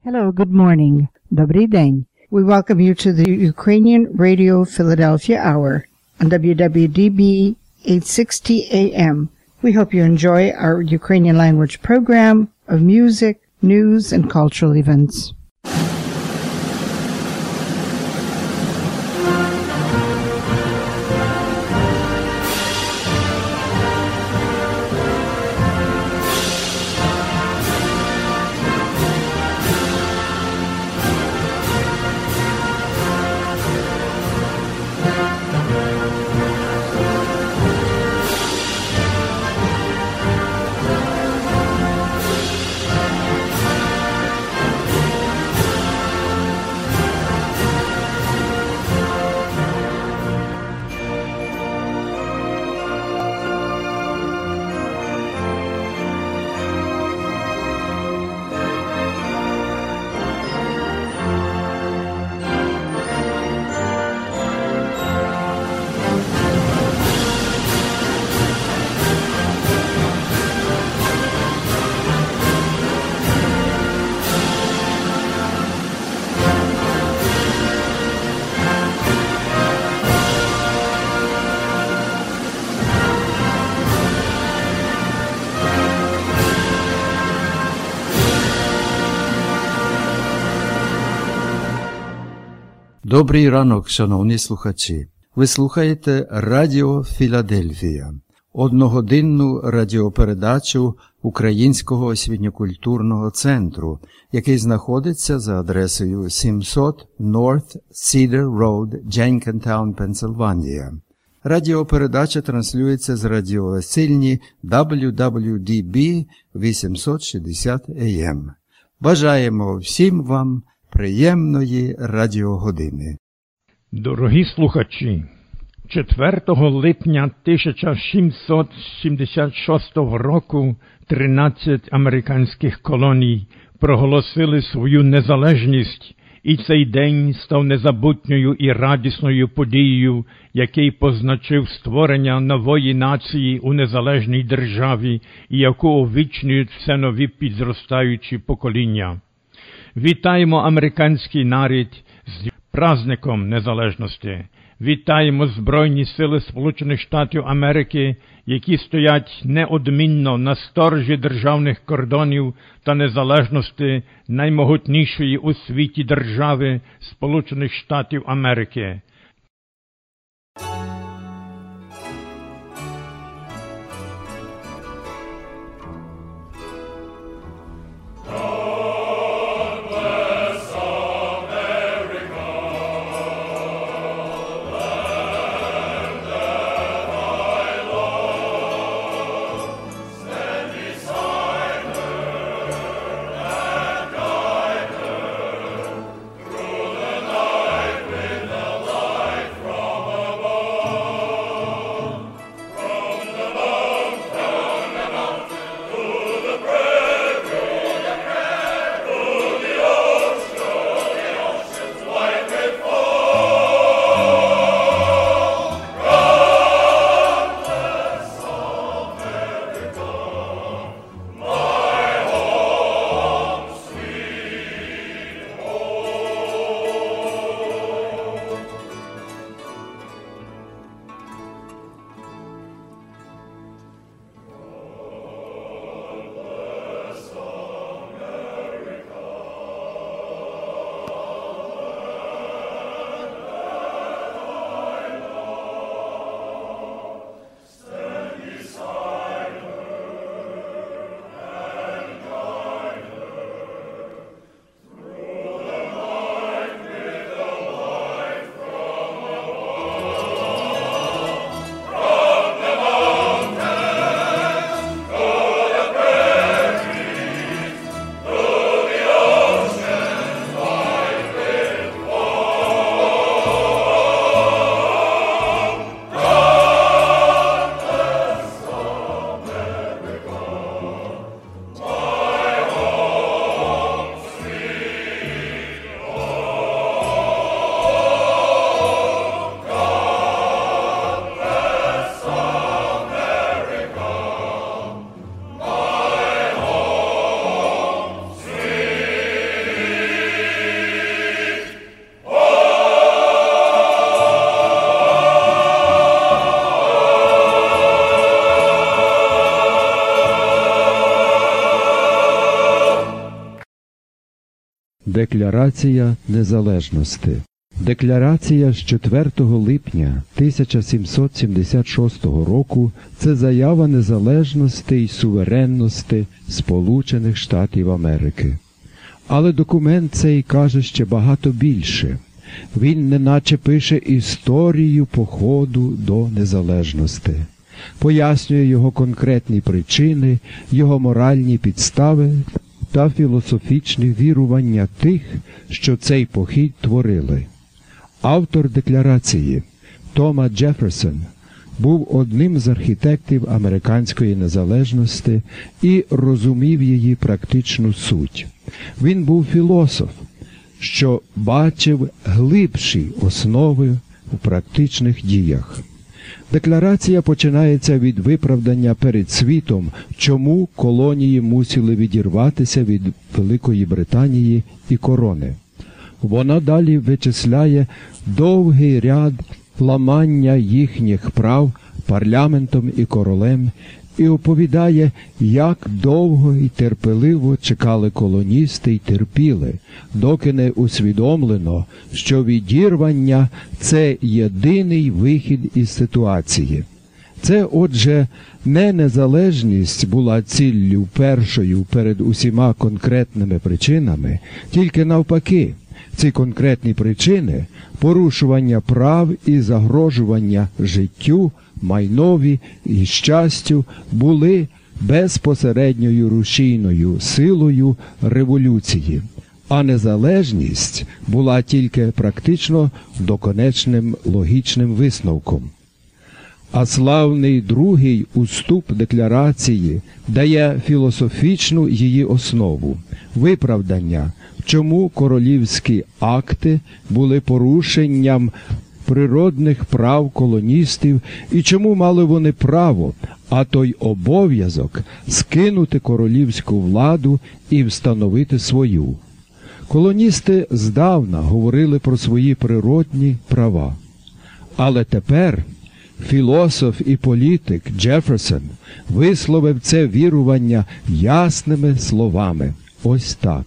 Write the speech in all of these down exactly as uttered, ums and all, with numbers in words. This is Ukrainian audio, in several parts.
Hello, good morning. Добрий день. We welcome you to the Ukrainian Radio Philadelphia Hour on W W D B eight sixty A M. We hope you enjoy our Ukrainian language program of music, news, and cultural events. Добрий ранок, шановні слухачі. Ви слухаєте Радіо Філадельфія, одногодинну радіопередачу Українського освітньо-культурного центру, який знаходиться за адресою сімсот North Cedar Road, Jenkintown, Пенсильванія. Радіопередача транслюється з радіовесільні дабл ю дабл ю ді бі вісімсот шістдесят ей ем. Бажаємо всім вам приємної радіогодини. Дорогі слухачі, четвертого липня тисяча сімсот сімдесят шостого року тринадцять американських колоній проголосили свою незалежність, і цей день став незабутньою і радісною подією, який позначив створення нової нації у незалежній державі, і яку увічнюють все нові підростаючі покоління. Вітаємо американський народ з праздником незалежності. Вітаємо Збройні сили Сполучених Штатів Америки, які стоять неодмінно на сторожі державних кордонів та незалежності наймогутнішої у світі держави Сполучених Штатів Америки. The Декларація незалежності. Декларація з четвертого липня тисяча сімсот сімдесят шостого року – це заява незалежності й суверенності Сполучених Штатів Америки. Але документ цей каже ще багато більше. Він неначе пише історію походу до незалежності. Пояснює його конкретні причини, його моральні підстави та філософічні вірування тих, що цей похід творили. Автор декларації Тома Джефферсон був одним з архітектів американської незалежності і розумів її практичну суть. Він був філософ, що бачив глибші основи у практичних діях. Декларація починається від виправдання перед світом, чому колонії мусили відірватися від Великої Британії і корони. Вона далі вичисляє довгий ряд ламання їхніх прав парламентом і королем і оповідає, як довго і терпеливо чекали колоністи й терпіли, доки не усвідомлено, що відірвання – це єдиний вихід із ситуації. Це, отже, не незалежність була ціллю першою перед усіма конкретними причинами, тільки навпаки. Ці конкретні причини – порушування прав і загрожування життю, майнові і щастю – були безпосередньою рушійною силою революції, а незалежність була тільки практично доконечним логічним висновком. А славний другий уступ декларації дає філософічну її основу – виправдання, чому королівські акти були порушенням природних прав колоністів і чому мали вони право, а той обов'язок скинути королівську владу і встановити свою. Колоністи здавна говорили про свої природні права. Але тепер філософ і політик Джефферсон висловив це вірування ясними словами. Ось так.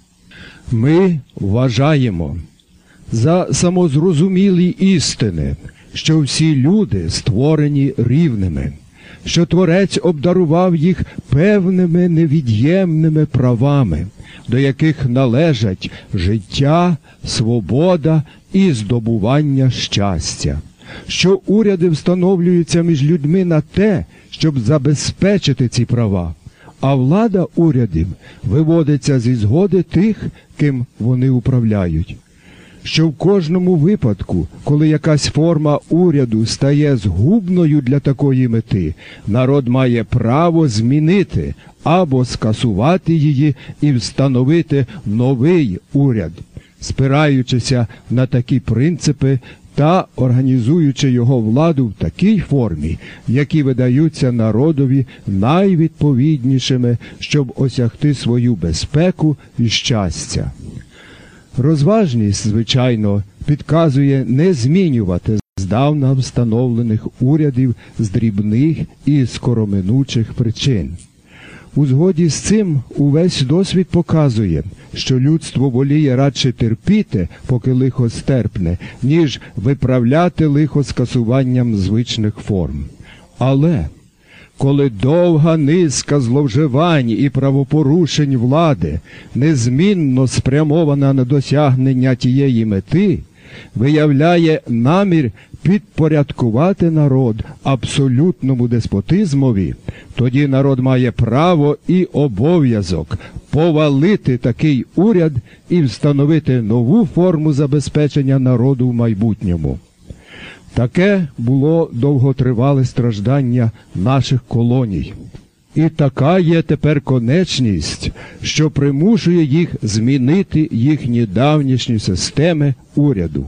Ми вважаємо за самозрозумілі істини, що всі люди створені рівними, що Творець обдарував їх певними невід'ємними правами, до яких належать життя, свобода і здобування щастя, що уряди встановлюються між людьми на те, щоб забезпечити ці права, а влада урядів виводиться зі згоди тих, ким вони управляють. Що в кожному випадку, коли якась форма уряду стає згубною для такої мети, народ має право змінити або скасувати її і встановити новий уряд, спираючися на такі принципи та організуючи його владу в такій формі, які видаються народові найвідповіднішими, щоб осягти свою безпеку і щастя. Розважність, звичайно, підказує не змінювати здавна встановлених урядів з дрібних і скороминучих причин. У згоді з цим увесь досвід показує, що людство воліє радше терпіти, поки лихо стерпне, ніж виправляти лихо скасуванням звичних форм. Але коли довга низка зловживань і правопорушень влади незмінно спрямована на досягнення тієї мети, виявляє намір підпорядкувати народ абсолютному деспотизмові, тоді народ має право і обов'язок повалити такий уряд і встановити нову форму забезпечення народу в майбутньому. Таке було довготривале страждання наших колоній. І така є тепер конечність, що примушує їх змінити їхні давнішні системи уряду.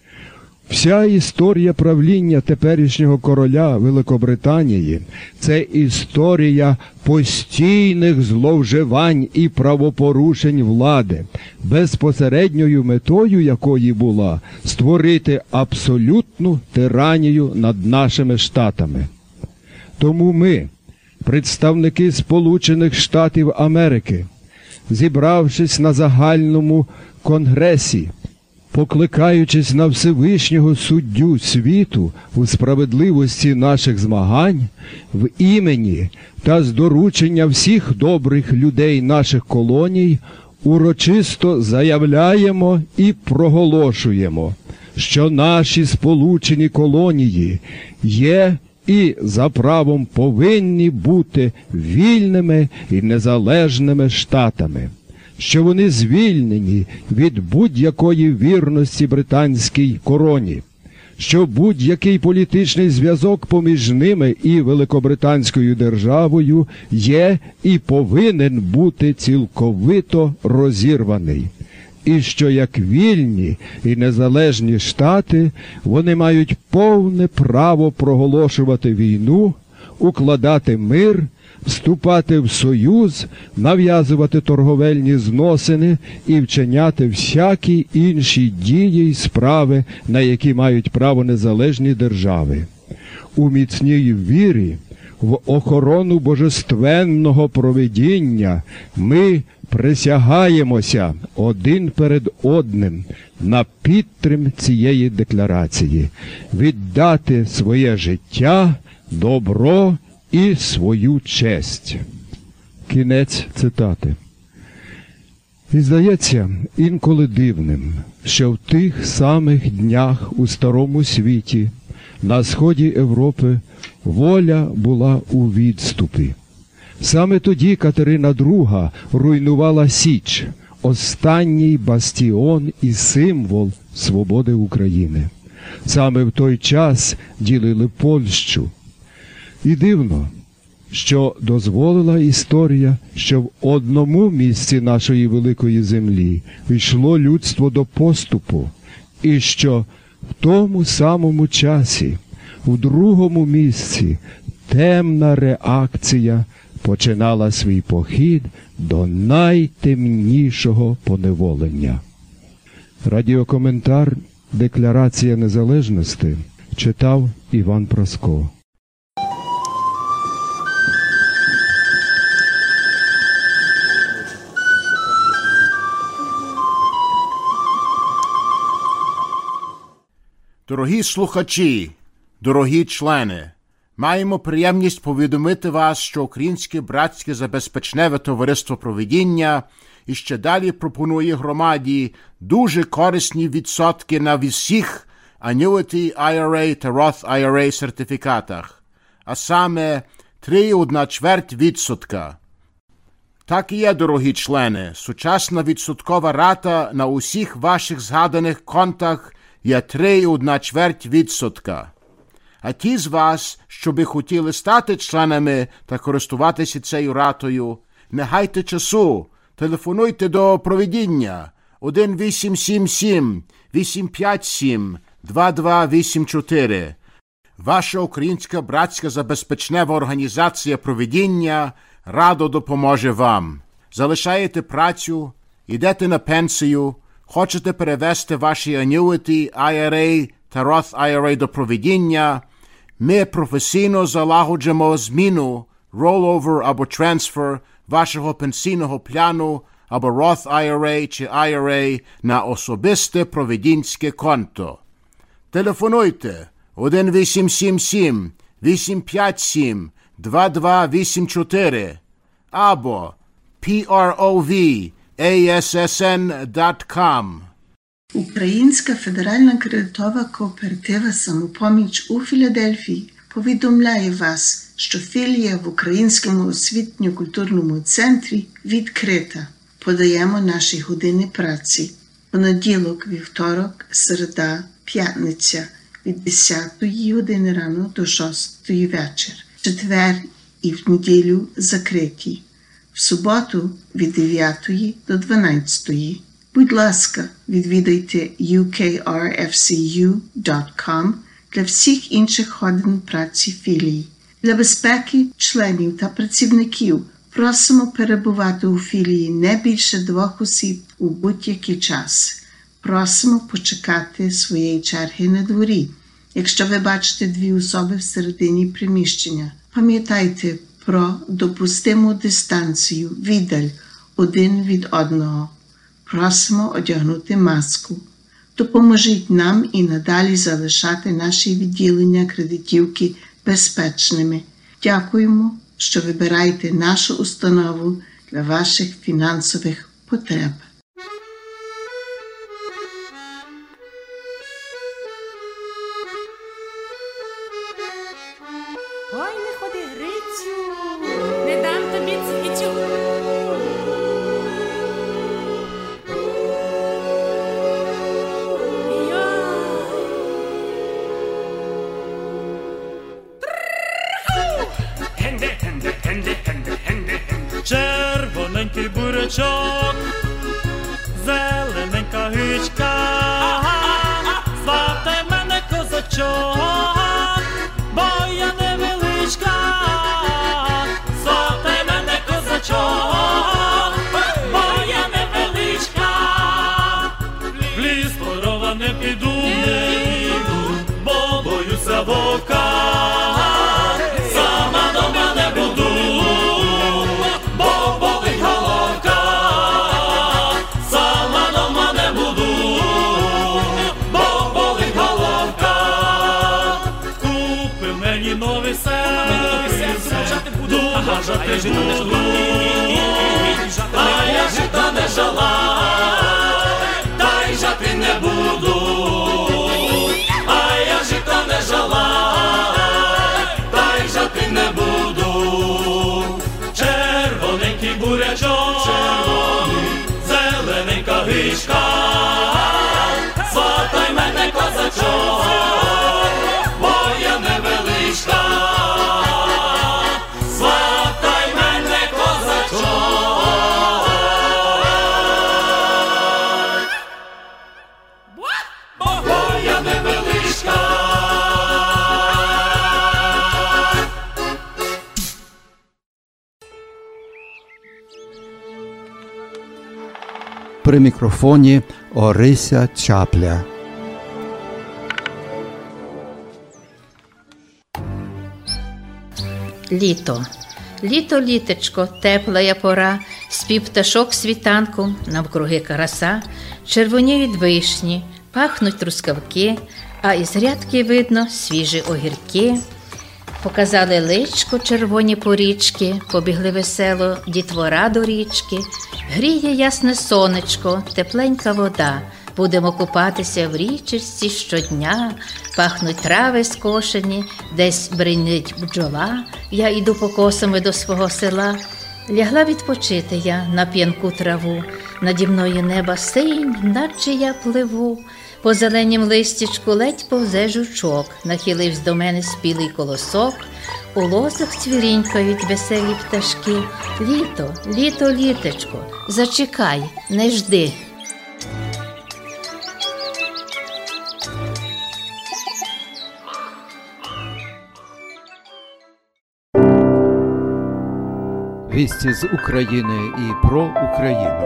Вся історія правління теперішнього короля Великобританії – це історія постійних зловживань і правопорушень влади, безпосередньою метою якої була створити абсолютну тиранію над нашими штатами. Тому ми, представники Сполучених Штатів Америки, зібравшись на загальному конгресі, покликаючись на Всевишнього суддю світу у справедливості наших змагань, в імені та з доручення всіх добрих людей наших колоній, урочисто заявляємо і проголошуємо, що наші сполучені колонії є і за правом повинні бути вільними і незалежними штатами, що вони звільнені від будь-якої вірності британській короні, що будь-який політичний зв'язок поміж ними і Великобританською державою є і повинен бути цілковито розірваний, і що як вільні і незалежні штати вони мають повне право проголошувати війну, укладати мир, вступати в союз, нав'язувати торговельні зносини і вчиняти всякі інші дії й справи, на які мають право незалежні держави. У міцній вірі в охорону божественного провидіння ми присягаємося один перед одним на підтрим цієї декларації, віддати своє життя, добро і свою честь. Кінець цитати. І здається інколи дивним, що в тих самих днях у Старому світі, на сході Європи, воля була у відступі. Саме тоді Катерина Друга руйнувала Січ, останній бастіон і символ свободи України. Саме в той час ділили Польщу. І дивно, що дозволила історія, що в одному місці нашої великої землі йшло людство до поступу, і що в тому самому часі, у другому місці, темна реакція починала свій похід до найтемнішого поневолення. Радіокоментар «Декларація незалежності» читав Іван Праско. Дорогі слухачі, дорогі члени, маємо приємність повідомити вас, що Українське братське забезпечневе товариство провидіння і ще далі пропонує громаді дуже корисні відсотки на всіх Annuity ай ар ей та Roth ай ар ей сертифікатах, а саме три і одна чверть відсотка. Так і є, дорогі члени, сучасна відсоткова рата на усіх ваших згаданих контах є три і одна чверть відсотка. А ті з вас, що би хотіли стати членами та користуватися цією ратою, не гайте часу, телефонуйте до провидіння один вісім сім сім вісім п'ять сім два два вісім чотири. Ваша Українська братська забезпечнева організація провидіння радо допоможе вам. Залишаєте працю, йдете на пенсію, хочете перевести ваші Annuity ай ар ей та Roth ай ар ей до провидіння, ми професійно залагоджимо зміну, rollover або transfer вашого пенсійного плану або Roth ай ар ей чи ай ар ей на особисте провидінське конто. Телефонуйте один вісім сім сім вісім п'ять сім два два вісім чотири або пров ей ес ес ен крапка ком. Українська федеральна кредитова кооператива «Самопоміч» у Філадельфії повідомляє вас, що філія в Українському освітньо-культурному центрі відкрита. Подаємо наші години праці. Понеділок, вівторок, середа, п'ятниця від десятої години рано до шостої вечір. Четвер і в неділю закриті. В суботу від дев'ятої до дванадцятої. Будь ласка, відвідайте ю кей ар еф сі ю крапка ком для всіх інших годин праці філії. Для безпеки членів та працівників просимо перебувати у філії не більше двох осіб у будь-який час. Просимо почекати своєї черги на дворі. Якщо ви бачите дві особи всередині приміщення, пам'ятайте про допустиму дистанцію, віддаль один від одного. Просимо одягнути маску. Допоможіть нам і надалі залишати наші відділення кредитівки безпечними. Дякуємо, що вибираєте нашу установу для ваших фінансових потреб. Ой, не ходи, Грицю, не дам тобі цвітю. Червоненький бурячок, зелененька гичка, сватай мене козачок, бо я невеличка, сватай мене козачок, бо я невеличка, в ліс по дрова не піду, бо боюся вовка. А я жита не жала, а я жита не жала, та й жати не буду, а я жита не жала, та й жати не буду. Червоненький бурячок, зелененька гичка, сватай мене козачок, бо я невеличка. При мікрофоні Орися Чапля. Літо. Літо, літечко, тепла я пора, спів пташок світанку, навкруги караса, червоніють вишні, пахнуть трускавки, а із грядки видно свіжі огірки. Показали личко червоні порічки, побігли весело дітвора до річки. Гріє ясне сонечко, тепленька вода, будемо купатися в річці щодня. Пахнуть трави скошені, десь бринить бджола, я іду покосами до свого села. Лягла відпочити я на п'янку траву, наді мною неба синь, наче я пливу. По зеленім листячку ледь повзе жучок, нахиливсь до мене спілий колосок. У лозах цвірінькають веселі пташки. Літо, літо, літечко, зачекай, не жди. Вісті з України і про Україну.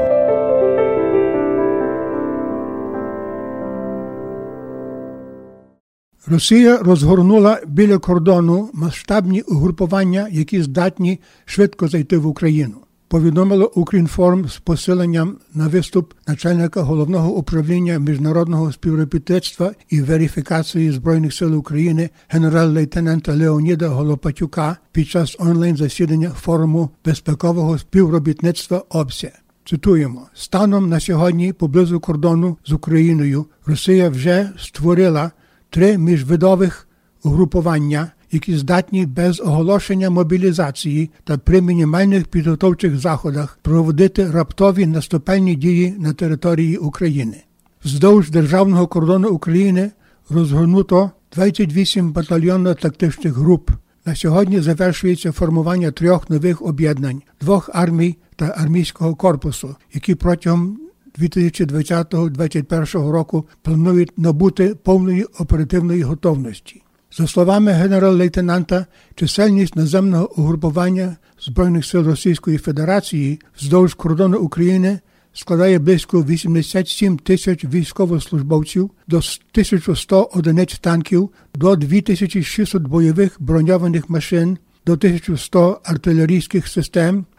Росія розгорнула біля кордону масштабні угрупування, які здатні швидко зайти в Україну. Повідомило Укрінформ з посиленням на виступ начальника Головного управління міжнародного співробітництва і верифікації Збройних сил України генерал-лейтенанта Леоніда Голопатюка під час онлайн-засідання форуму безпекового співробітництва ОБСЄ. Цитуємо: «Станом на сьогодні поблизу кордону з Україною Росія вже створила три міжвидових угрупування, які здатні без оголошення мобілізації та при мінімальних підготовчих заходах проводити раптові наступальні дії на території України. Вздовж державного кордону України розгорнуто двадцять вісім батальйонно-тактичних груп. На сьогодні завершується формування трьох нових об'єднань, двох армій та армійського корпусу, які протягом дві тисячі двадцятого - двадцять першого року планують набути повної оперативної готовності. За словами генерал-лейтенанта, чисельність наземного угрупування Збройних сил Російської Федерації вздовж кордону України складає близько вісімдесят сім тисяч військовослужбовців, до тисяча сто одиниць танків, до дві тисячі шістсот бойових броньованих машин, до тисяча сто артилерійських систем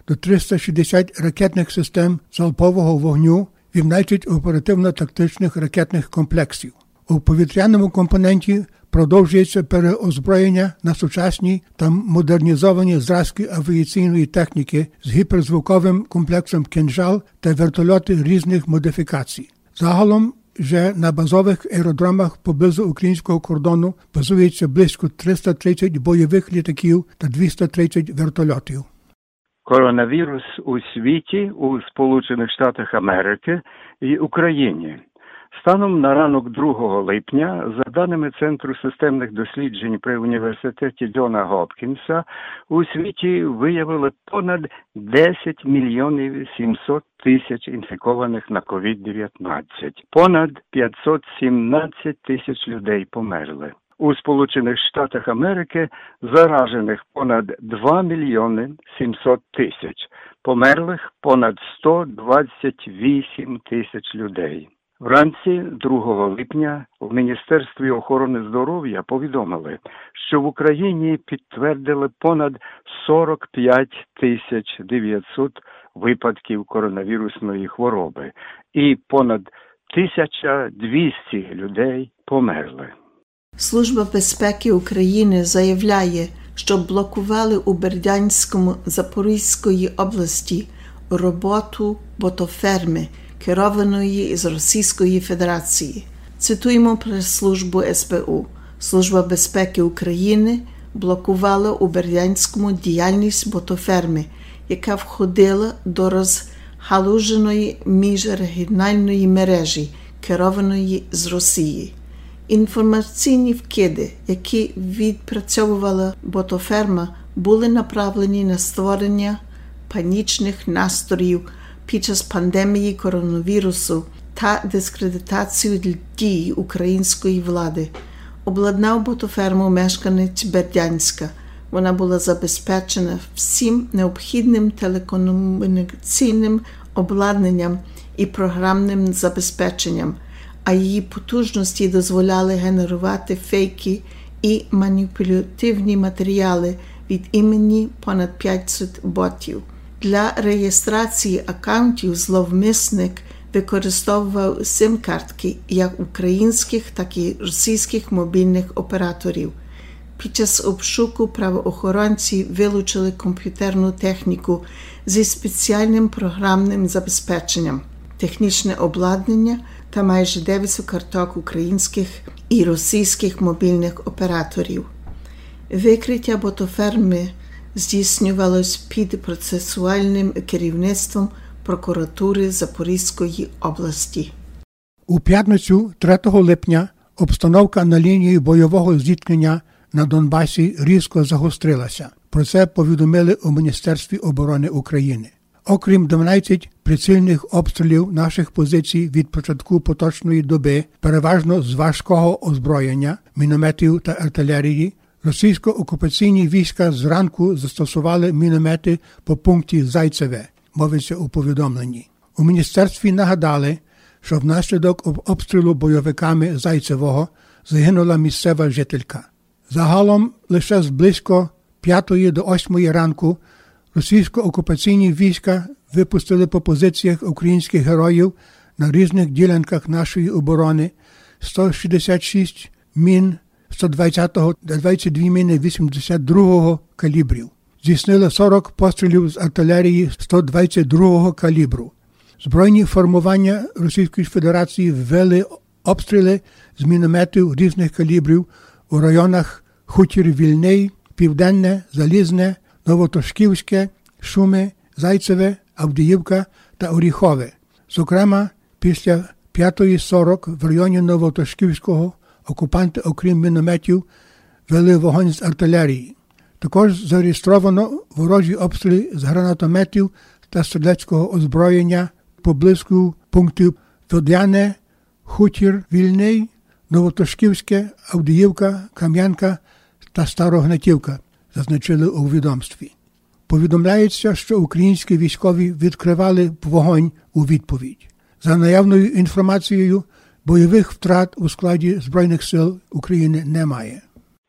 до триста шістдесят ракетних систем залпового вогню, вісімнадцять оперативно-тактичних ракетних комплексів. У повітряному компоненті продовжується переозброєння на сучасні та модернізовані зразки авіаційної техніки з гіперзвуковим комплексом «Кинжал» та вертольоти різних модифікацій. Загалом вже на базових аеродромах поблизу українського кордону базується близько триста тридцять бойових літаків та двісті тридцять вертольотів. Коронавірус у світі, у Сполучених Штатах Америки і Україні. Станом на ранок другого липня, за даними Центру системних досліджень при університеті Джона Гопкінса, у світі виявили понад десять мільйонів сімсот тисяч інфікованих на ковід дев'ятнадцять. Понад п'ятсот сімнадцять тисяч людей померли. У Сполучених Штатах Америки заражених понад два мільйони сімсот тисяч. Померлих понад сто двадцять вісім тисяч людей. Вранці другого липня в Міністерстві охорони здоров'я повідомили, що в Україні підтвердили понад сорок п'ять тисяч дев'ятсот випадків коронавірусної хвороби і понад тисяча двісті людей померли. Служба безпеки України заявляє, що блокували у Бердянському Запорізької області роботу ботоферми, керованої із Російської Федерації. Цитуємо прес-службу ес бе у. Служба безпеки України блокувала у Бердянському діяльність ботоферми, яка входила до розгалуженої міжрегіональної мережі, керованої з Росії. Інформаційні вкиди, які відпрацьовувала ботоферма, були направлені на створення панічних настроїв під час пандемії коронавірусу та дискредитацію дій української влади. Обладнав ботоферму мешканець Бердянська. Вона була забезпечена всім необхідним телекомунікаційним обладнанням і програмним забезпеченням, а її потужності дозволяли генерувати фейки і маніпулятивні матеріали від імені понад п'ятсот ботів. Для реєстрації акаунтів зловмисник використовував сим-картки як українських, так і російських мобільних операторів. Під час обшуку правоохоронці вилучили комп'ютерну техніку зі спеціальним програмним забезпеченням, технічне обладнання та майже дев'ятсот карток українських і російських мобільних операторів. Викриття ботоферми здійснювалось під процесуальним керівництвом прокуратури Запорізької області. У п'ятницю третього липня обстановка на лінії бойового зіткнення на Донбасі різко загострилася. Про це повідомили у Міністерстві оборони України. Окрім дванадцяти прицільних обстрілів наших позицій від початку поточної доби, переважно з важкого озброєння, мінометів та артилерії, російсько-окупаційні війська зранку застосували міномети по пункті Зайцеве, мовиться у повідомленні. У міністерстві нагадали, що внаслідок обстрілу бойовиками Зайцевого загинула місцева жителька. Загалом лише з близько п'ятої до восьмої ранку російсько-окупаційні війська випустили по позиціях українських героїв на різних ділянках нашої оборони сто шістдесят шість мін сто двадцятого та двадцять дві міни вісімдесят другого калібрів. Здійснили сорок пострілів з артилерії сто двадцять другого калібру. Збройні формування Російської Федерації ввели обстріли з мінометів різних калібрів у районах Хутір Вільний, Південне, Залізне, Новотошківське, Шуми, Зайцеве, Авдіївка та Оріхове. Зокрема, після п'ятої сорок в районі Новотошківського окупанти, окрім мінометів, вели вогонь з артилерії. Також зареєстровано ворожі обстріли з гранатометів та стрілецького озброєння поблизу пунктів Водяне, Хутір Вільний, Новотошківське, Авдіївка, Кам'янка та Старогнатівка, зазначили у відомстві. Повідомляється, що українські військові відкривали вогонь у відповідь. За наявною інформацією, бойових втрат у складі Збройних сил України немає.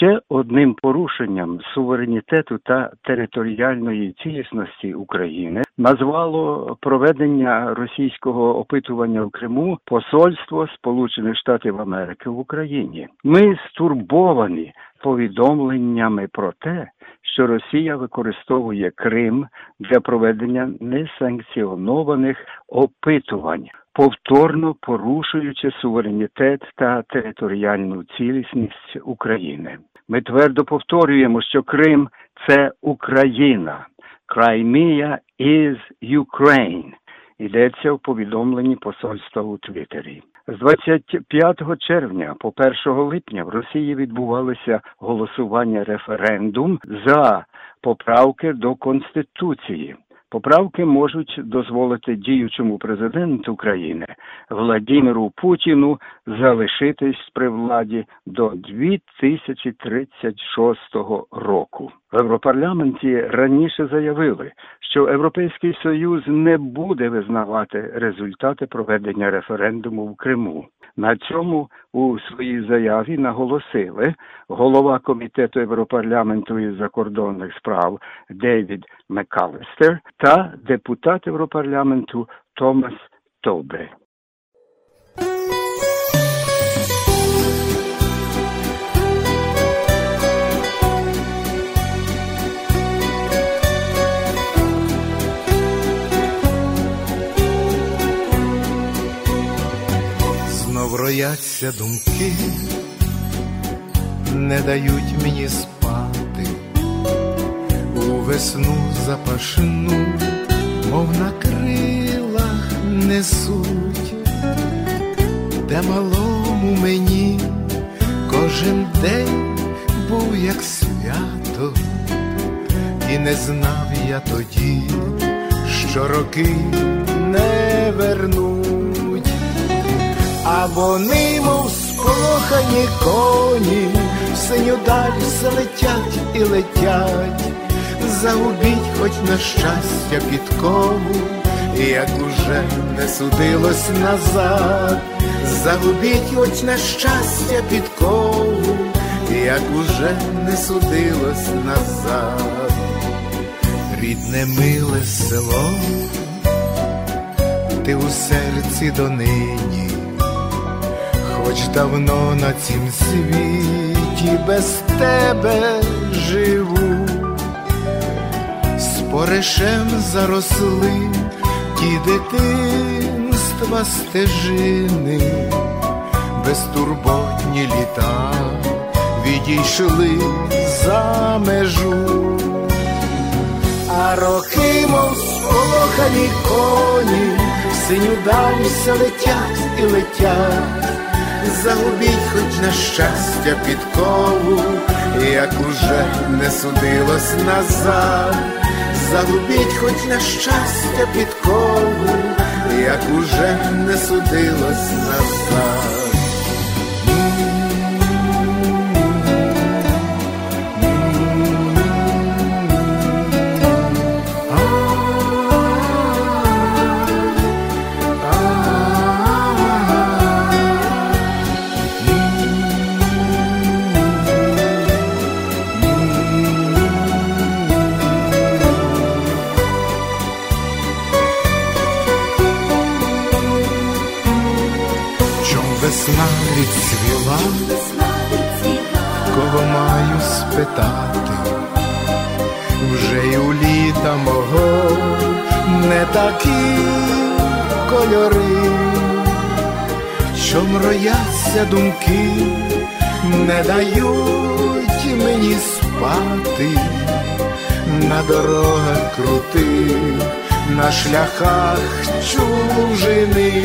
Ще одним порушенням суверенітету та територіальної цілісності України назвало проведення російського опитування в Криму посольство Сполучених Штатів Америки в Україні. Ми стурбовані повідомленнями про те, що Росія використовує Крим для проведення несанкціонованих опитувань, повторно порушуючи суверенітет та територіальну цілісність України. Ми твердо повторюємо, що Крим – це Україна. Crimea is Ukraine. Йдеться в повідомленні посольства у Твіттері. З двадцять п'ятого червня по першого липня в Росії відбувалося голосування референдум за поправки до Конституції. Поправки можуть дозволити діючому президенту країни Владимиру Путіну залишитись при владі до дві тисячі тридцять шостого року. В Європарламенті раніше заявили, що Європейський Союз не буде визнавати результати проведення референдуму в Криму. На цьому у своїй заяві наголосили голова Комітету Європарламенту із закордонних справ Девід Макалістер та депутат Європарламенту Томас Тобе. Знов рояться думки, не дають мені спати, у весну запашну, мов на крилах несуть, де малому мені кожен день був як свято, і не знав я тоді, що роки не вернуть. А вони, мов сполохані коні, в синю даль все летять і летять. Загубіть хоч на щастя підкову, як уже не судилось назад. Загубіть хоч на щастя підкову, як уже не судилось назад. Рідне миле село, ти у серці донині, хоч давно на цім світі без тебе живу. Споришем заросли ті дитинства стежини, безтурботні літа відійшли за межу. А роки, мов сполохані коні, в синю даль все летять і летять. Загубіть хоч на щастя підкову, як уже не судилось назад. Загубіть хоч на щастя підкову, як уже не судилось назад. Весна відцвіла, кого маю спитати, вже й у літа мого не такі кольори, що мрояться думки, не дають мені спати, на дорогах крутих, на шляхах чужини.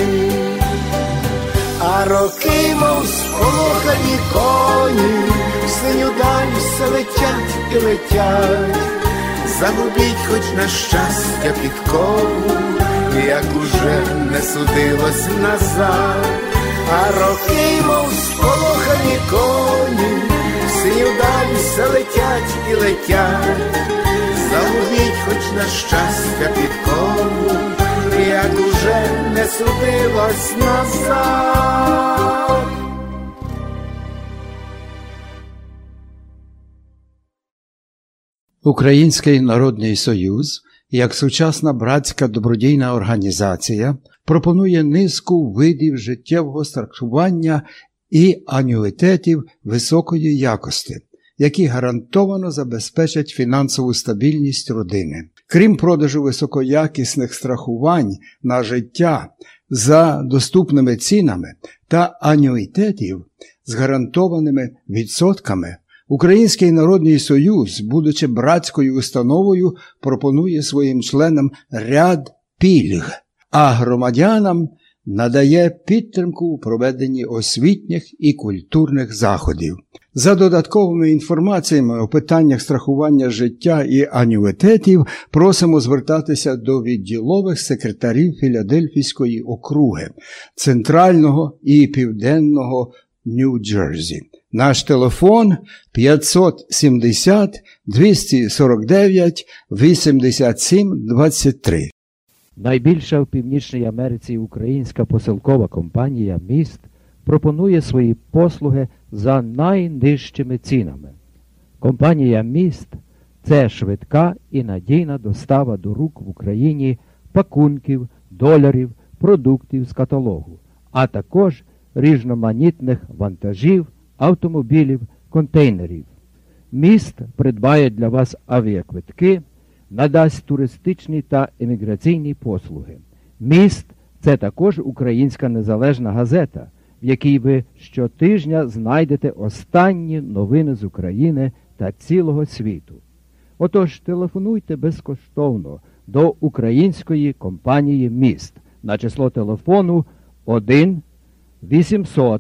А роки, мов сполохані коні, в синю даль все летять і летять. Загубіть хоч на щастя підкову, як уже не судилось назад. А роки, мов сполохані коні, в синю даль все летять і летять. Загубіть хоч на щастя підкову, як уже не судилось назад. Український народний союз, як сучасна братська добродійна організація, пропонує низку видів життєвого страхування і анюїтетів високої якості, які гарантовано забезпечать фінансову стабільність родини. Крім продажу високоякісних страхувань на життя за доступними цінами та анюїтетів з гарантованими відсотками, Український народний союз, будучи братською установою, пропонує своїм членам ряд пільг, а громадянам надає підтримку у проведенні освітніх і культурних заходів. За додатковими інформаціями о питаннях страхування життя і анюїтетів просимо звертатися до відділових секретарів Філадельфійської округи, Центрального і Південного Нью-Джерсі. Наш телефон п'ятсот сімдесят двісті сорок дев'ять вісімдесят сім двадцять три. Найбільша в Північній Америці українська посилкова компанія «Міст» пропонує свої послуги за найнижчими цінами. Компанія «Міст» – це швидка і надійна достава до рук в Україні пакунків, доларів, продуктів з каталогу, а також різноманітних вантажів, автомобілів, контейнерів. «Міст» придбає для вас авіаквитки, надасть туристичні та еміграційні послуги. «Міст» – це також українська незалежна газета, в якій ви щотижня знайдете останні новини з України та цілого світу. Отож, телефонуйте безкоштовно до української компанії «Міст» на число телефону один вісімсот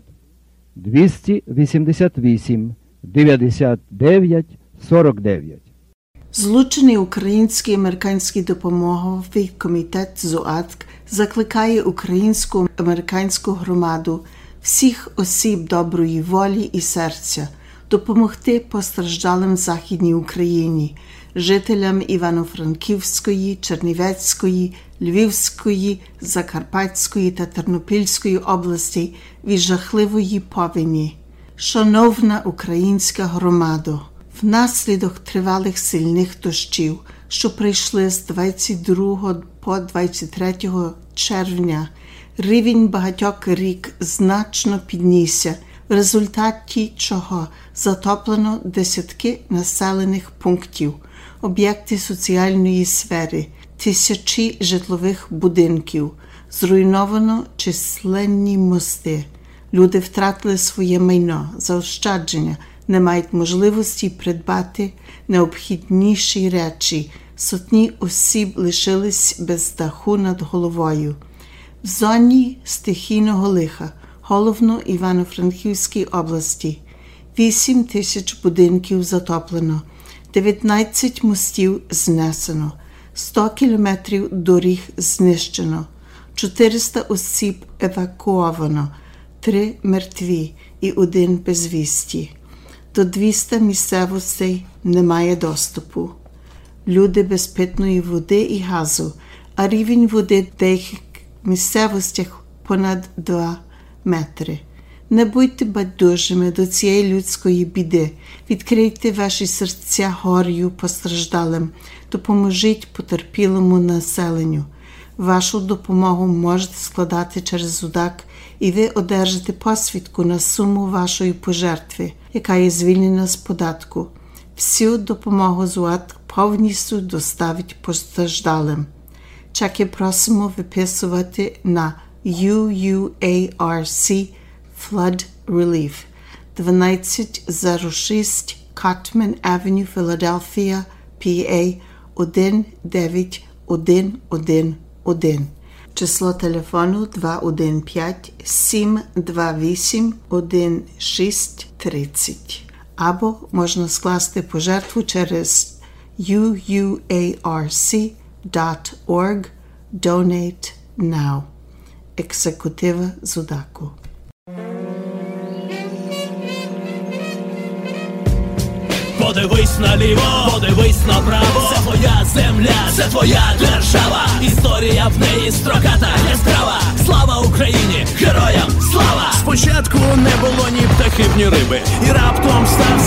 двісті вісімдесят вісім дев'яносто дев'ять сорок дев'ять. Злучений Український американський допомоговий комітет ЗУАТК закликає українську американську громаду, всіх осіб доброї волі і серця допомогти постраждалим в Західній Україні, жителям Івано-Франківської, Чернівецької, Львівської, Закарпатської та Тернопільської областей від жахливої повені. Шановна українська громадо, внаслідок тривалих сильних дощів, що прийшли з двадцять другого по двадцять третього червня, рівень багатьох рік значно піднісся, в результаті чого затоплено десятки населених пунктів, об'єкти соціальної сфери, тисячі житлових будинків, зруйновано численні мости. Люди втратили своє майно, заощадження, не мають можливості придбати необхідніші речі. Сотні осіб лишились без даху над головою. В зоні стихійного лиха, головно Івано-Франківській області, вісім тисяч будинків затоплено, дев'ятнадцять мостів знесено, сто кілометрів доріг знищено, чотириста осіб евакуовано, три мертві і один без вісті. До двісті місцевостей немає доступу. Люди без питної води і газу, а рівень води в деяких місцевостях понад два метри. Не будьте байдужими до цієї людської біди. Відкрийте ваші серця горю постраждалим. Допоможіть потерпілому населенню. Вашу допомогу можете складати через ЗУДАК, і ви одержите посвідку на суму вашої пожертви, яка є звільнена з податку. Всю допомогу ЗУАТ повністю доставить постраждалим. Чеки просимо виписувати на ю ю ей ар сі Flood Relief, дванадцять сто шість Cotman Avenue, Філадельфія, Пі Ей, один дев'ять один один один. Число телефону два один п'ять сім два вісім один шість тридцять. Або можна скласти пожертву через ю ю ей ар сі крапка орг Donate Now. Екзекутива ЗУДАКу. Подивись наліво, подивись направо. Це твоя земля, це твоя держава. Історія в неї строката, яскрава. Слава Україні, героям слава! Спочатку не було ні птахів, ні риби, і раптом стався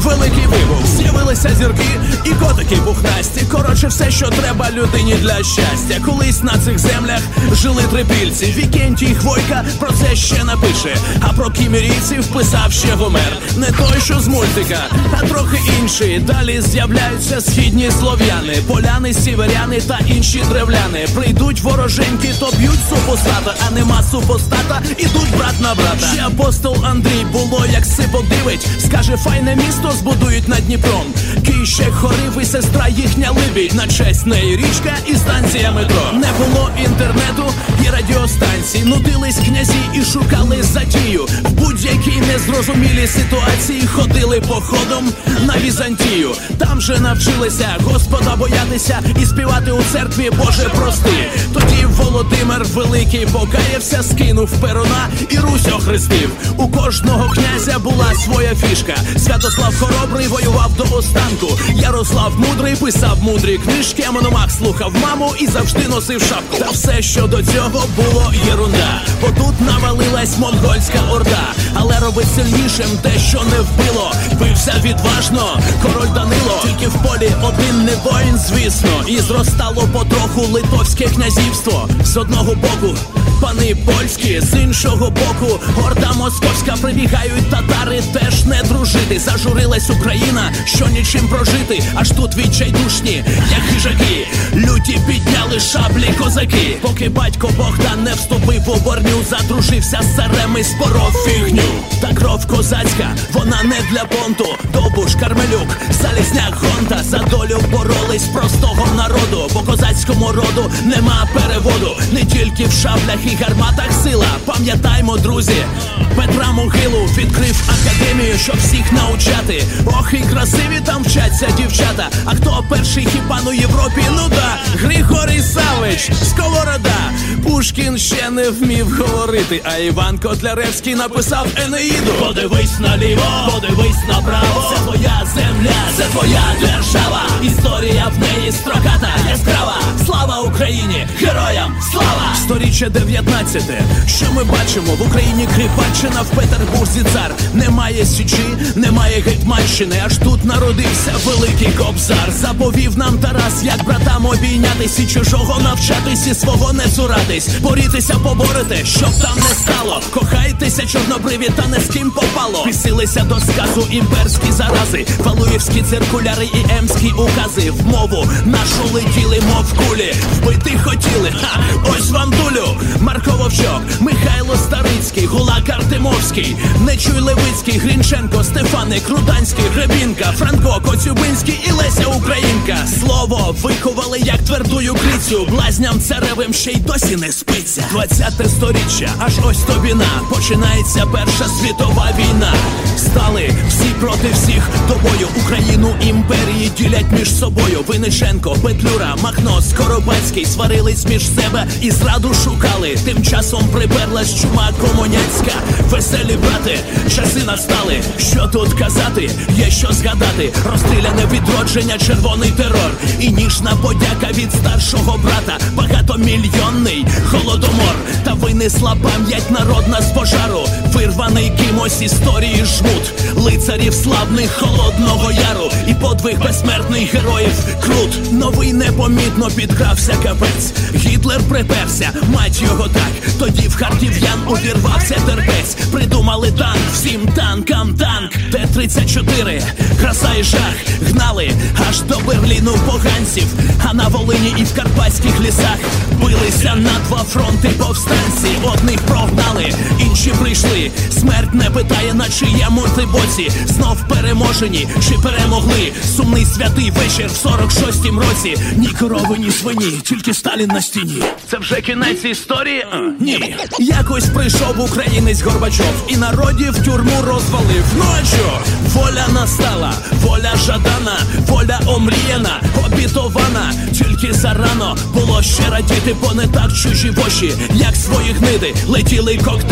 великий вибух, з'явилися зірки і котики пухнасті. Коротше, все, що треба людині для щастя. Колись на цих землях жили трипільці. Вікентій Хвойка про це ще напише. А про кімерійців писав ще Гомер. Не той, що з мультика, а трохи інший. Далі з'являються східні слов'яни, поляни, сіверяни та інші древляни. Прийдуть вороженьки, то б'ють супостата, а нема супостата, ідуть брат на брата. Ще апостол Андрій було як сипо дивить, скаже, файне місто збудують над Дніпром. Київщик хорив і сестра їхня Либідь, на честь неї річка і станція метро. Не було інтернету і радіостанцій, нудились князі і шукали затію. В будь-якій незрозумілій ситуації ходили походом на Візантію. Там же навчилися Господа боятися і співати у церкві Боже прости. Тоді Володимир Великий покаявся, скинув перуна і Русь охрестив. У кожного князя була своя фішка. Святослав Хоробрий воював до останку. Ярослав Мудрий писав мудрі книжки, а Мономах слухав маму і завжди носив шапку. Та все, що до цього, було єрунда. Бо тут навалилась монгольська орда. Але робить сильнішим те, що не вбило. Бився відважно король Данило. Тільки в полі один не воїн, звісно. І зростало потроху литовське князівство. З одного боку пани польські, з іншого боку орда московська. Прибігають татари, теж не дружити. Зажурилась Україна, що нічим прожити. Аж тут відчайдушні, як хижаки, люті підняли шаблі козаки. Поки батько Богдан не вступив у борню, задружився з царем і споров фігню. Та кров козацька, вона не для понту. Довбуш, Кармелюк, Залізняк, Гонта за долю боролись простого народу. По козацькому роду нема переводу. Не тільки в шаблях і гарматах сила. Пам'ятаймо, друзі, Петра Могилу відкрив академію, щоб всіх навчати. Ох, і красиві там вчаться дівчата. А хто перший хіпан у Європі? Ну да, Григорій Савич, Сковорода. Пушкін ще не вмів говорити, а Іван Котляревський написав Енеїду. Подивись наліво, подивись направо. Це твоя земля, це твоя держава. Історія в неї строката, яскрава. Слава Україні, героям слава! Сторіччя дев'ятнадцяте. Що ми бачимо? В Україні Кріпаччина, в Петербурзі цар. Немає Січі, немає Гетьманщини. Аж тут народився великий Кобзар. Заповів нам Тарас, як братам обійнятись і чужого навчатись, і свого не цуратись. Борітеся, поборете, щоб там не стало. Кохайтеся, чорнобриві, та не з ким попало. Пісилися до сказу імперські зарази. Валуївські циркуляри і емські укази. В мову нашу летіли, мов кулі. Вбити хотіли, ха, ось вам дулю. Марко Вовчок, Михайло Старицький, Гулак Артемовський, Нечуй Левицький, Грінченко, Стефаник, Руданський, Гребінка, Франко, Коцюбинський і Леся Українка. Слово виховали, як твердую крицю. Блазням царевим ще й досі не спиться. Двадцяте сторіччя, аж ось тобі на. Починається Перша світова війна. Стали всі проти всіх до бою. Україну імперії ділять між собою. Винниченко, Петлюра, Махно, Скоропадський сварились між себе і зраду шукали. Тим часом приперлась чума комуняцька. Веселі брати, часи настали. Що тут казати, є що згадати. Розстріляне відродження, червоний терор. І ніжна подяка від старшого брата. Багатомільйонний голодомор. Та винесла пам'ять народна з пожару. Вирваний кимось історії жмут. Лицарів славних Холодного Яру. І подвиг безсмертних героїв Крут. Новий непомітно підкрався капець. Гітлер приперся, мать його так. Тоді в харків'ян увірвався терпець. Придумали танк, всім танкам танк. Т тридцять чотири, краса і жах. Гнали аж до Берліну поганців. А на Волині і в Карпатських лісах билися на два фронти повстанці. Одних прогнали, інші прийшли. Смерть не питає, на чиєму ти боці. Знов переможені, чи перемогли. Сумний святий вечір в сорок шостім році. Ні корови, ні свині, тільки Сталін на стіні. Це вже кінець історії? А, ні. Якось прийшов українець Горбачов і народів тюрму розвалив. Ну а що? Воля настала, воля жадана, воля омріяна, обітована. Тільки зарано було ще радіти, бо не так чужі воші, як свої гниди, летіли коктейлі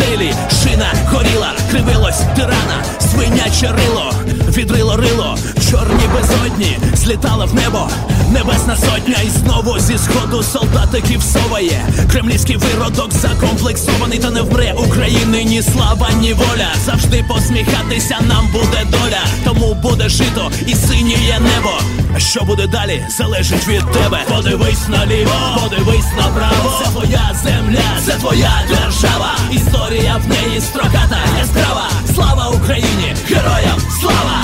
шина горіла, кривилось тирана, свиняче рило, відрило рило, чорні безодні, злітала в небо небесна сотня, і знову зі сходу солдатиків соває. Кремлівський виродок закомплексований, та не вмре України ні слава, ні воля. Завжди посміхатися нам буде доля, тому буде жито і синіє небо. А що буде далі, залежить від тебе. Подивись наліво, подивись направо. Це твоя земля, це твоя держава. Історія в неї строката, яскрава. Слава Україні, героям слава!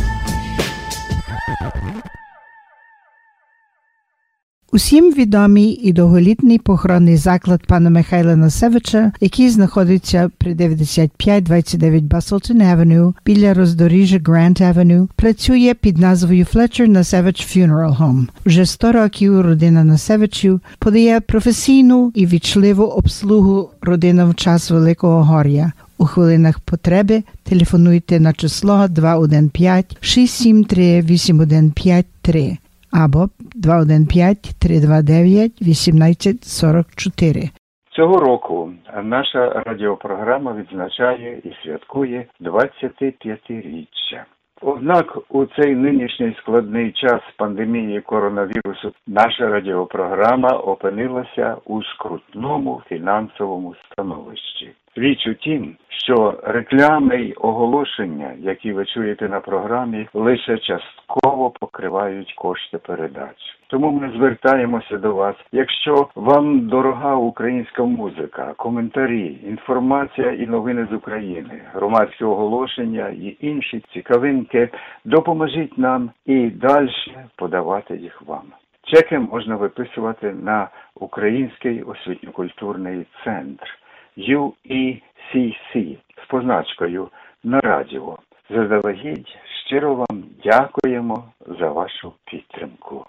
Усім відомий і довголітній похоронний заклад пана Михайла Насевича, який знаходиться при дев'яносто п'ять двадцять дев'ять Busselton Avenue біля роздоріжжя Grant Avenue, працює під назвою Fletcher Насевич Funeral Home. Вже сто років родина Насевичів подає професійну і вічливу обслугу родинам в час Великого горя. У хвилинах потреби телефонуйте на число два один п'ять шість сім три вісім один п'ять три або два один п'ять три два дев'ять вісім нуль чотири чотири. Цього року наша радіопрограма відзначає і святкує двадцятип'ятиріччя. Однак у цей нинішній складний час пандемії коронавірусу наша радіопрограма опинилася у скрутному фінансовому становищі. Річ у тім, що реклами й оголошення, які ви чуєте на програмі, лише частково покривають кошти передач. Тому ми звертаємося до вас. Якщо вам дорога українська музика, коментарі, інформація і новини з України, громадські оголошення і інші цікавинки, допоможіть нам і далі подавати їх вам. Чеки можна виписувати на Український освітньо-культурний центр ю і сі сі з позначкою на радіо. Заздалегідь щиро вам дякуємо за вашу підтримку.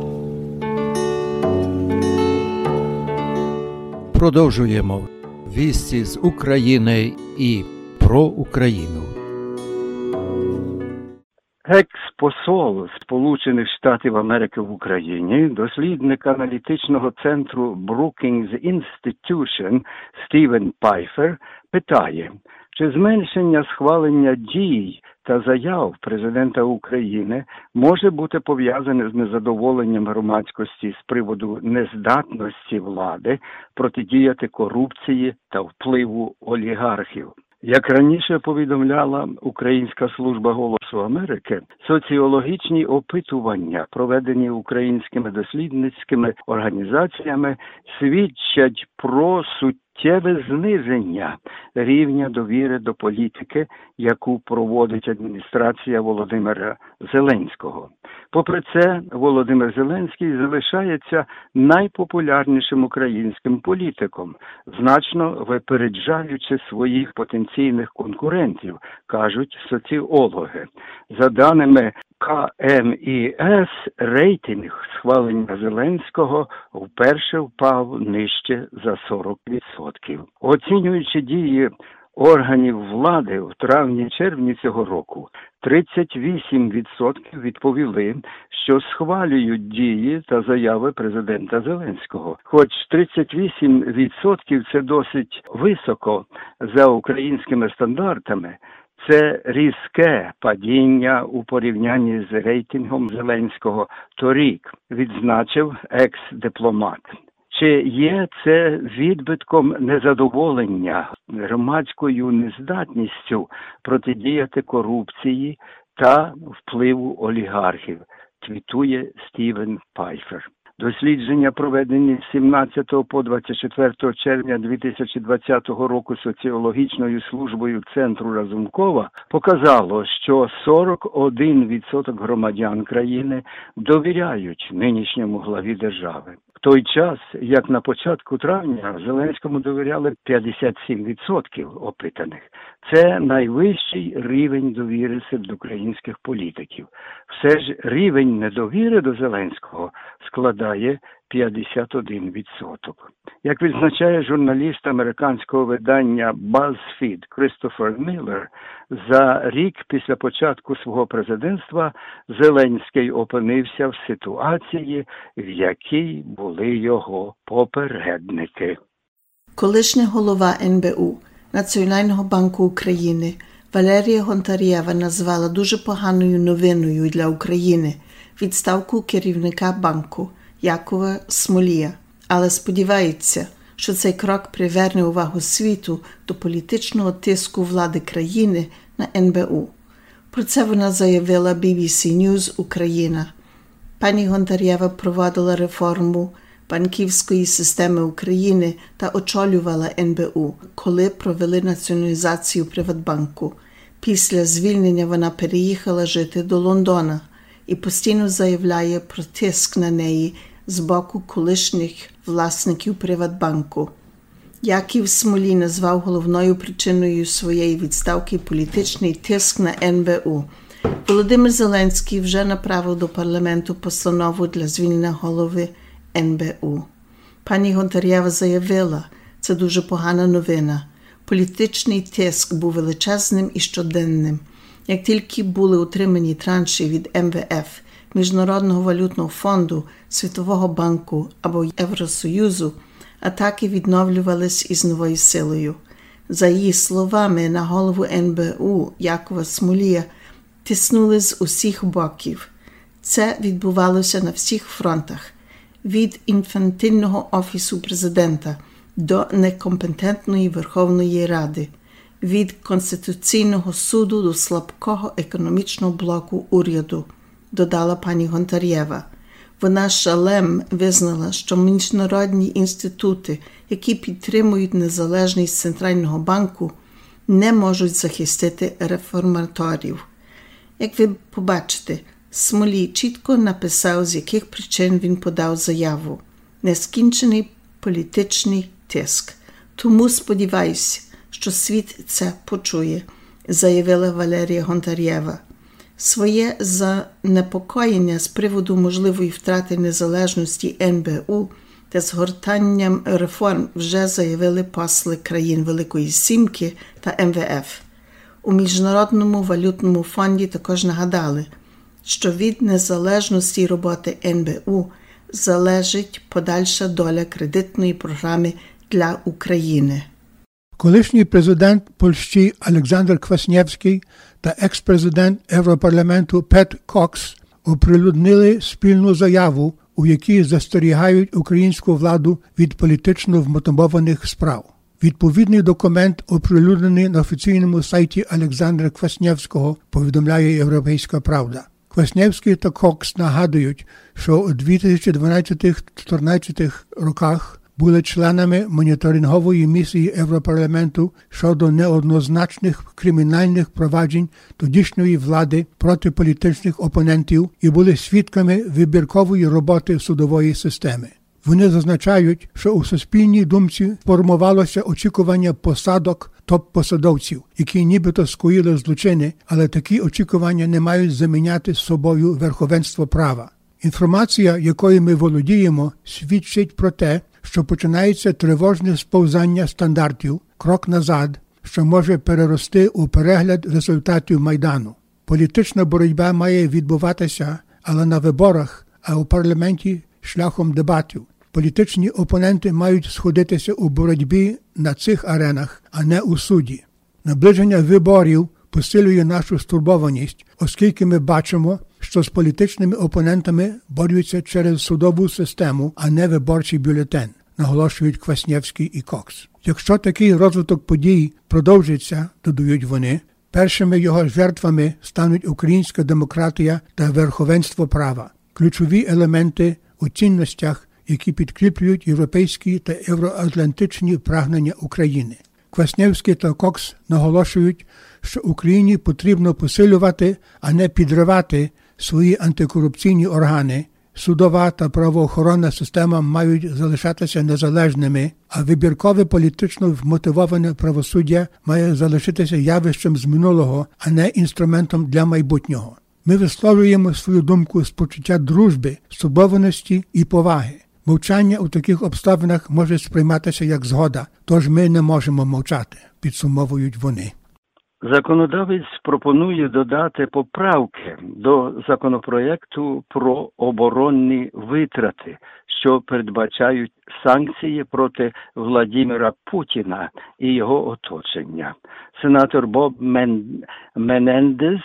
Продовжуємо вісті з України і про Україну. Екс-посол Сполучених Штатів Америки в Україні, дослідник аналітичного центру Brookings Institution Стівен Пайфер питає, чи зменшення схвалення дій та заяв президента України може бути пов'язане з незадоволенням громадськості з приводу нездатності влади протидіяти корупції та впливу олігархів. Як раніше повідомляла Українська служба голосу Америки, соціологічні опитування, проведені українськими дослідницькими організаціями, свідчать про суттєве зниження рівня довіри до політики, яку проводить адміністрація Володимира Зеленського. Попри це, Володимир Зеленський залишається найпопулярнішим українським політиком, значно випереджаючи своїх потенційних конкурентів, кажуть соціологи. За даними ка ем і ес, рейтинг схвалення Зеленського вперше впав нижче за сорок відсотків. Оцінюючи дії органів влади в травні-червні цього року, тридцять вісім відсотків відповіли, що схвалюють дії та заяви президента Зеленського. Хоч тридцять вісім відсотків – це досить високо за українськими стандартами, це різке падіння у порівнянні з рейтингом Зеленського торік, відзначив екс-дипломат. Чи є це відбитком незадоволення громадською нездатністю протидіяти корупції та впливу олігархів, твітує Стівен Пайфер. Дослідження, проведені з сімнадцятого по двадцять четверте червня дві тисячі двадцятого року соціологічною службою Центру Разумкова, показало, що сорок один відсоток громадян країни довіряють нинішньому главі держави. В той час, як на початку травня, Зеленському довіряли п'ятдесят сім відсотків опитаних. Це найвищий рівень довіри серед українських політиків. Все ж рівень недовіри до Зеленського складає п'ятдесят один відсоток. Як відзначає журналіст американського видання BuzzFeed Крістофер Міллер, за рік після початку свого президентства Зеленський опинився в ситуації, в якій були його попередники. Колишня голова ен бе у Національного банку України Валерія Гонтарєва назвала дуже поганою новиною для України відставку керівника банку Якова Смолія, але сподівається, що цей крок приверне увагу світу до політичного тиску влади країни на ен бе у. Про це вона заявила бі бі сі News Україна. Пані Гонтарєва проводила реформу банківської системи України та очолювала ен бе у, коли провели націоналізацію Приватбанку. Після звільнення вона переїхала жити до Лондона і постійно заявляє про тиск на неї з боку колишніх власників Приватбанку. Яків Смолій назвав головною причиною своєї відставки політичний тиск на ен бе у. Володимир Зеленський вже направив до парламенту постанову для звільнення голови ен бе у. Пані Гонтарєва заявила, це дуже погана новина. Політичний тиск був величезним і щоденним. Як тільки були отримані транші від ем ве еф, Міжнародного валютного фонду, Світового банку або Євросоюзу, атаки відновлювались із новою силою. За її словами, на голову ен бе у Якова Смолія тиснули з усіх боків. Це відбувалося на всіх фронтах. Від інфантильного офісу президента до некомпетентної Верховної Ради, від Конституційного суду до слабкого економічного блоку уряду, додала пані Гонтарєва. Вона шалем визнала, що міжнародні інститути, які підтримують незалежність Центрального банку, не можуть захистити реформаторів. Як ви побачите, Смолій чітко написав, з яких причин він подав заяву. Нескінчений політичний тиск. Тому сподіваюся, що світ це почує, заявила Валерія Гонтарєва. Своє занепокоєння з приводу можливої втрати незалежності ен бе у та згортанням реформ вже заявили посли країн Великої Сімки та ем ве еф. У Міжнародному валютному фонді також нагадали, що від незалежності роботи ен бе у залежить подальша доля кредитної програми для України. Колишній президент Польщі Олександр Квасневський та екс-президент Європарламенту Пет Кокс оприлюднили спільну заяву, у якій застерігають українську владу від політично вмотивованих справ. Відповідний документ оприлюднений на офіційному сайті Олександра Квасневського, повідомляє «Європейська правда». Квасневський та Кокс нагадують, що у дві тисячі дванадцятому - дві тисячі чотирнадцятому роках були членами моніторингової місії Європарламенту щодо неоднозначних кримінальних проваджень тодішньої влади проти політичних опонентів і були свідками вибіркової роботи судової системи. Вони зазначають, що у суспільній думці формувалося очікування посадок топ-посадовців, які нібито скоїли злочини, але такі очікування не мають заміняти собою верховенство права. Інформація, якою ми володіємо, свідчить про те, що починається тривожне сповзання стандартів, крок назад, що може перерости у перегляд результатів Майдану. Політична боротьба має відбуватися, але на виборах, а у парламенті шляхом дебатів. Політичні опоненти мають сходитися у боротьбі на цих аренах, а не у суді. Наближення виборів посилює нашу стурбованість, оскільки ми бачимо, що з політичними опонентами борються через судову систему, а не виборчий бюлетень, наголошують Квасневський і Кокс. Якщо такий розвиток подій продовжиться, додають вони, першими його жертвами стануть українська демократія та верховенство права, ключові елементи у цінностях, які підкріплюють європейські та євроатлантичні прагнення України. Квасневський та Кокс наголошують, що Україні потрібно посилювати, а не підривати свої антикорупційні органи. Судова та правоохоронна система мають залишатися незалежними, а вибіркове політично вмотивоване правосуддя має залишитися явищем з минулого, а не інструментом для майбутнього. Ми висловлюємо свою думку з почуття дружби, стурбованості і поваги. Мовчання у таких обставинах може сприйматися як згода, тож ми не можемо мовчати, підсумовують вони. Законодавець пропонує додати поправки до законопроекту про оборонні витрати, що передбачають санкції проти Владимира Путіна і його оточення. Сенатор Боб Мен... Менендес,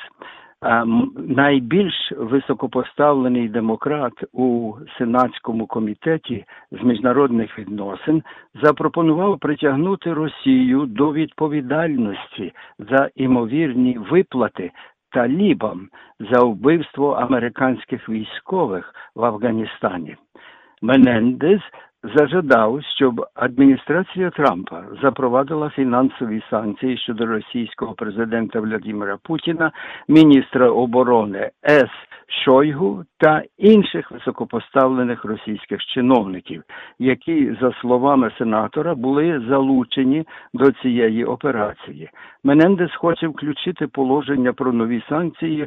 найбільш високопоставлений демократ у Сенатському комітеті з міжнародних відносин, запропонував притягнути Росію до відповідальності за імовірні виплати талібам за вбивство американських військових в Афганістані. Менендес зажадав, щоб адміністрація Трампа запровадила фінансові санкції щодо російського президента Владимира Путіна, міністра оборони С. Шойгу та інших високопоставлених російських чиновників, які, за словами сенатора, були залучені до цієї операції. Менендес хоче включити положення про нові санкції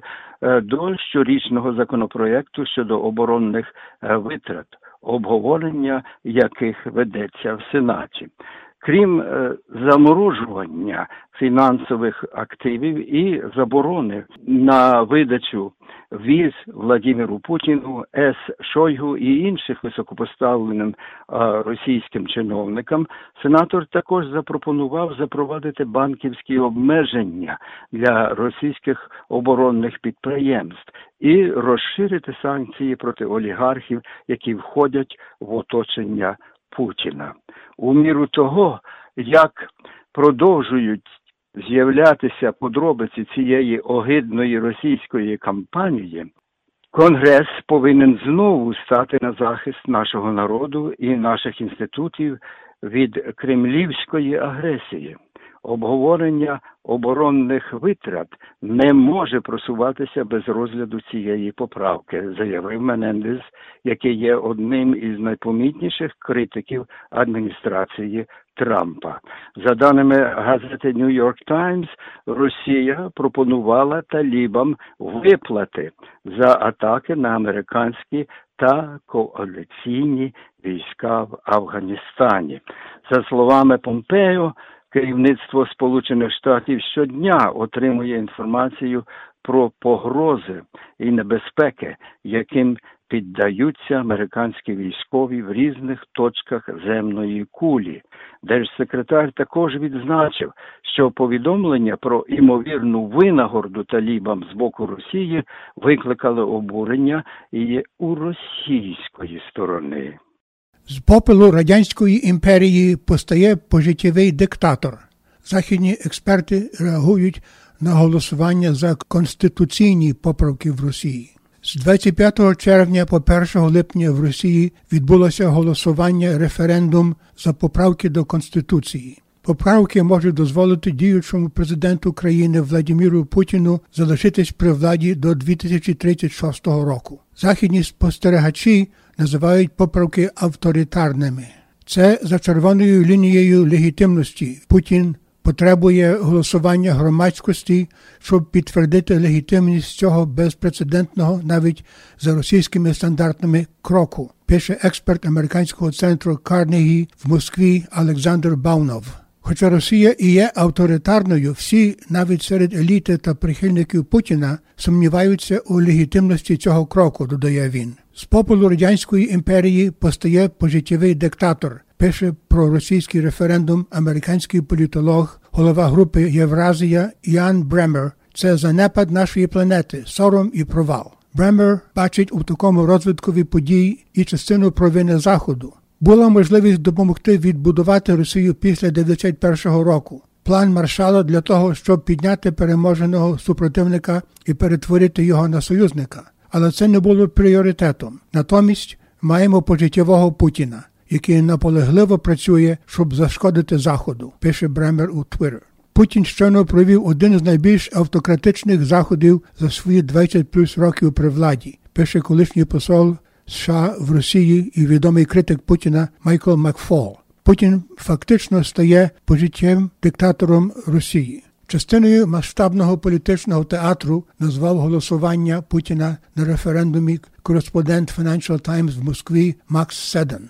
до щорічного законопроекту щодо оборонних витрат, обговорення яких ведеться в Сенаті. Крім е, заморожування фінансових активів і заборони на видачу віз Владимиру Путіну, С. Шойгу і інших високопоставленим е, російським чиновникам, сенатор також запропонував запровадити банківські обмеження для російських оборонних підприємств і розширити санкції проти олігархів, які входять в оточення Путіна. У міру того, як продовжують з'являтися подробиці цієї огидної російської кампанії, Конгрес повинен знову стати на захист нашого народу і наших інститутів від кремлівської агресії. Обговорення оборонних витрат не може просуватися без розгляду цієї поправки, заявив Менендес, який є одним із найпомітніших критиків адміністрації Трампа. За даними газети New York Times, Росія пропонувала талібам виплати за атаки на американські та коаліційні війська в Афганістані. За словами Помпео, керівництво Сполучених Штатів щодня отримує інформацію про погрози і небезпеки, яким піддаються американські військові в різних точках земної кулі. Держсекретар також відзначив, що повідомлення про імовірну винагороду талібам з боку Росії викликали обурення і у російської сторони. З попелу Радянської імперії постає пожиттєвий диктатор. Західні експерти реагують на голосування за конституційні поправки в Росії. З двадцять п'ятого червня по першого липня в Росії відбулося голосування референдум за поправки до Конституції. Поправки можуть дозволити діючому президенту країни Владимиру Путіну залишитись при владі до дві тисячі тридцять шостого року. Західні спостерігачі називають поправки авторитарними. Це за червоною лінією легітимності. Путін потребує голосування громадськості, щоб підтвердити легітимність цього безпрецедентного навіть за російськими стандартами кроку, пише експерт американського центру Карнегі в Москві Олександр Баунов. Хоча Росія і є авторитарною, всі, навіть серед еліти та прихильників Путіна, сумніваються у легітимності цього кроку, додає він. З попелу Радянської імперії постає пожиттєвий диктатор, пише про російський референдум американський політолог, голова групи Євразія Ян Бремер. Це занепад нашої планети, сором і провал. Бремер бачить у такому розвиткові подій і частину провини Заходу. Була можливість допомогти відбудувати Росію після дев'яносто першого року. План Маршалла для того, щоб підняти переможеного супротивника і перетворити його на союзника. Але це не було пріоритетом. Натомість маємо пожиттєвого Путіна, який наполегливо працює, щоб зашкодити Заходу, пише Бремер у Твіттер. Путін щойно провів один з найбільш автократичних заходів за свої двадцять плюс років при владі, пише колишній посол США в Росії і відомий критик Путіна Майкл Макфол. Путін фактично стає пожиттєвим диктатором Росії. Частиною масштабного політичного театру назвав голосування Путіна на референдумі кореспондент Financial Times в Москві Макс Седан.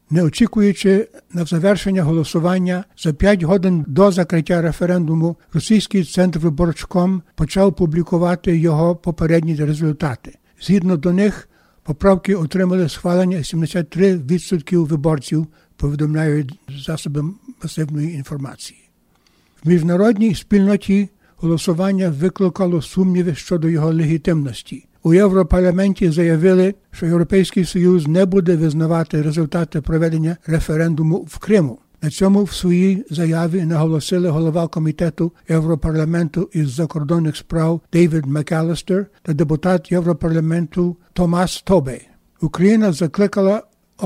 Не очікуючи на завершення голосування, за п'ять годин до закриття референдуму Російський центр Виборчком почав публікувати його попередні результати. Згідно до них, поправки отримали схвалення сімдесят три відсотки виборців, повідомляють засоби масивної інформації. В міжнародній спільноті голосування викликало сумніви щодо його легітимності. У Європарламенті заявили, що Європейський Союз не буде визнавати результати проведення референдуму в Криму. На цьому в своїй заяві наголосили голова комітету Європарламенту із закордонних справ Дейвід МакАлістер та депутат Європарламенту Томас Тобе. Україна закликала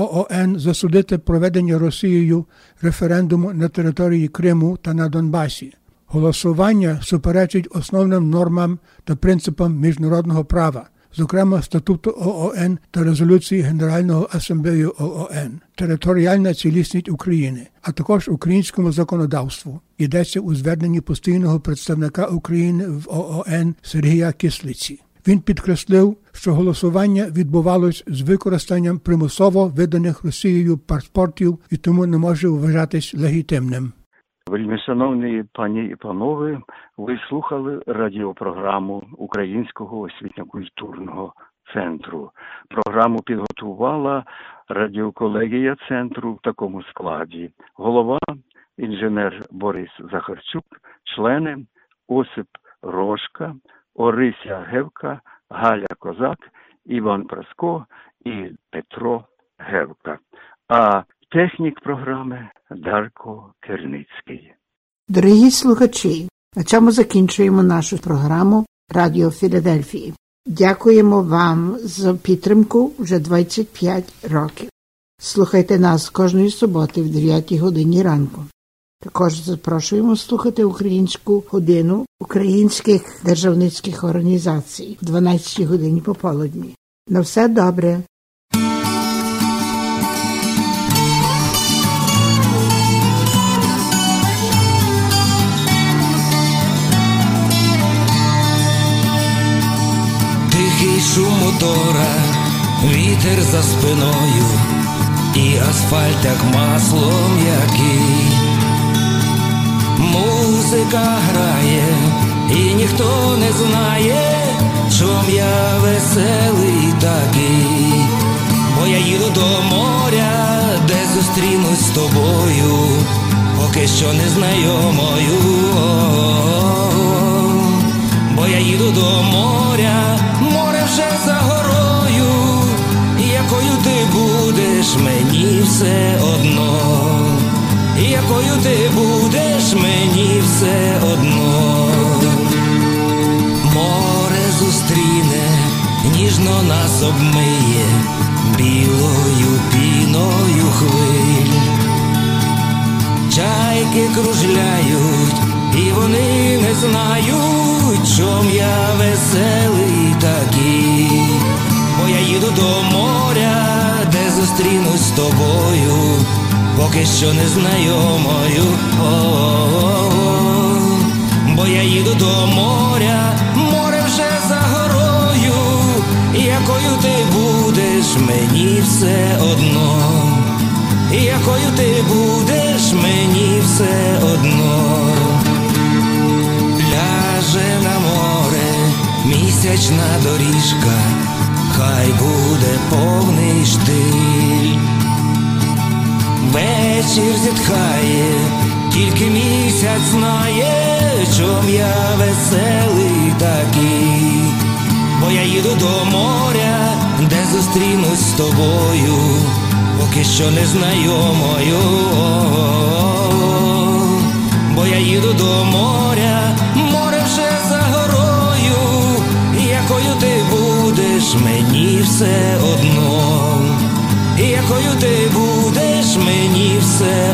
ООН засудити проведення Росією референдуму на території Криму та на Донбасі. Голосування суперечить основним нормам та принципам міжнародного права, зокрема Статуту ООН та резолюції Генеральної асамблеї ООН, територіальна цілісність України, а також українському законодавству. Йдеться у зверненні постійного представника України в ООН Сергія Кислиці. Він підкреслив, що голосування відбувалось з використанням примусово виданих Росією паспортів і тому не може вважатись легітимним. Вельмишановні пані і панове, ви слухали радіопрограму Українського освітньо-культурного центру. Програму підготувала радіоколегія центру в такому складі. Голова – інженер Борис Захарчук, члени – Осип Рожка, Орися Гевка, Галя Козак, Іван Праско і Петро Гевка. А технік програми Дарко Керницький. Дорогі слухачі, на цьому закінчуємо нашу програму Радіо Філадельфії. Дякуємо вам за підтримку вже двадцять п'ять років. Слухайте нас кожної суботи в дев'ятій годині ранку. Також запрошуємо слухати українську годину українських державницьких організацій в дванадцятій годині пополудні. На все добре! Тихий шум мотора, вітер за спиною, і асфальт як масло м'який. Музика грає, і ніхто не знає, чом я веселий такий. Бо я їду до моря, де зустрінусь з тобою, поки що незнайомою. Бо я їду до моря, море вже за горою, якою ти будеш, мені все одно. Якою ти будеш, мені все одно. Море зустріне, ніжно нас обмиє білою піною хвиль. Чайки кружляють, і вони не знають, чом я веселий такий. Бо я їду до моря, де зустрінусь з тобою, поки що незнайомою. О-о-о-о. Бо я їду до моря, море вже за горою, якою ти будеш, мені все одно. Якою ти будеш, мені все одно. Ляже на море місячна доріжка, хай буде повний штиль. Вечір зітхає, тільки місяць знає, чом я веселий такий. Бо я їду до моря, де зустрінусь з тобою, поки що незнайомою. Бо я їду до моря, море вже за горою, якою ти будеш, мені все одно. Якою ти будеш, мені все